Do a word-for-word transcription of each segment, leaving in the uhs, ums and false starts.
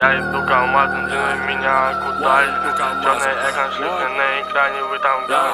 Я иду к алмазам, ты на меня окутай. Черный экран, шлифы на экране, вы там газ.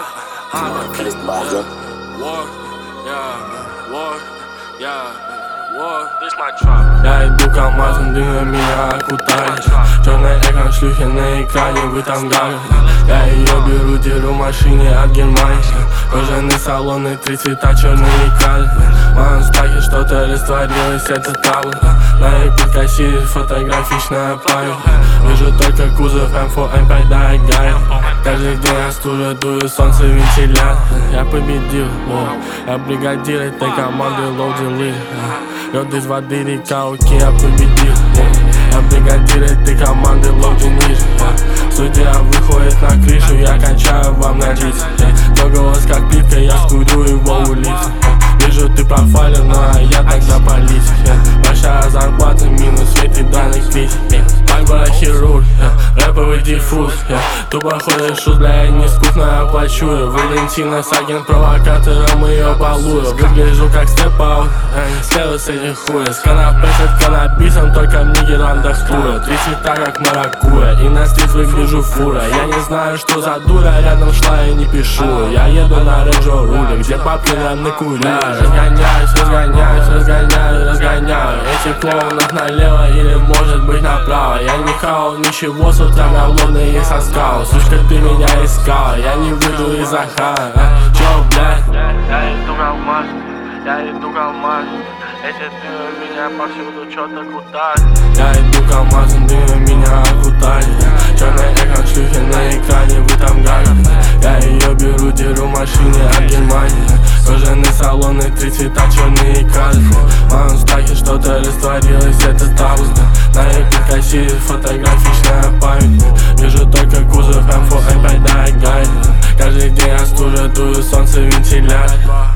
Я иду к алмазам, ты на меня окутай. Черный экран, шлюхи на экране, вы там газ. Я ее беру, держу в машине от Германии. Кожаные салоны, три цвета, черные кадры. В моем стаке что-то растворилось, это табу. На их кассире фотографичная память. Вижу только кузов эм четыре эм пять, да и гайд. Каждый день я стужу, дую солнце, вентилятор. Я победил, о, я бригадир этой команды Loading Lead. Лед из воды, река, окей, я победил, о, я бригадир этой команды Loading Lead. Судья выходит на крышу, я кончаю вам на джисе. Но голос как плитка, я скурю его улицу. Вижу, ты профайлер, но я тогда полиция. Большая зарплата, минус свет и данный критик. Альбора хирург, рэповый диффуз. Тупо ходишь шут, бля, я не скупно, я плачу. Валентина с агент провокатором, ее балую. Выгляжу как степ-аут, слева с этих хуя. С канапе с каннабисом, только в Нидерландах тура. Три цвета как маракуя, и на стрит выгляжу фура. Я не знаю, что за дура, рядом шла и не пишу. Я еду на рейнджо руле, где папки рано курят. Разгоняюсь, разгоняюсь, разгоняю, разгоняю. Этих клоунов налево или может быть направо. Я не хавал ничего, с утра голодный и соскал. Сучка, ты меня искала, я не выйду из охраны. а? Чё, блядь? Я иду к алмазу, я иду к алмазу. Эти дымы меня повсюду чё-то кутают. Я иду к алмазу, дымы меня окутали. Черный экран, шлюхи на экране, вы там газ. Я ее беру, держу в машине от Германии. Кожаные салоны, три цвета, черные кадры. В моем стаке что-то растворилось, это табу. На их кассире фотографичная память. Вижу только кузов эм четыре эм пять, да и гайд. Каждый день я стужу, дую солнце, вентилятор.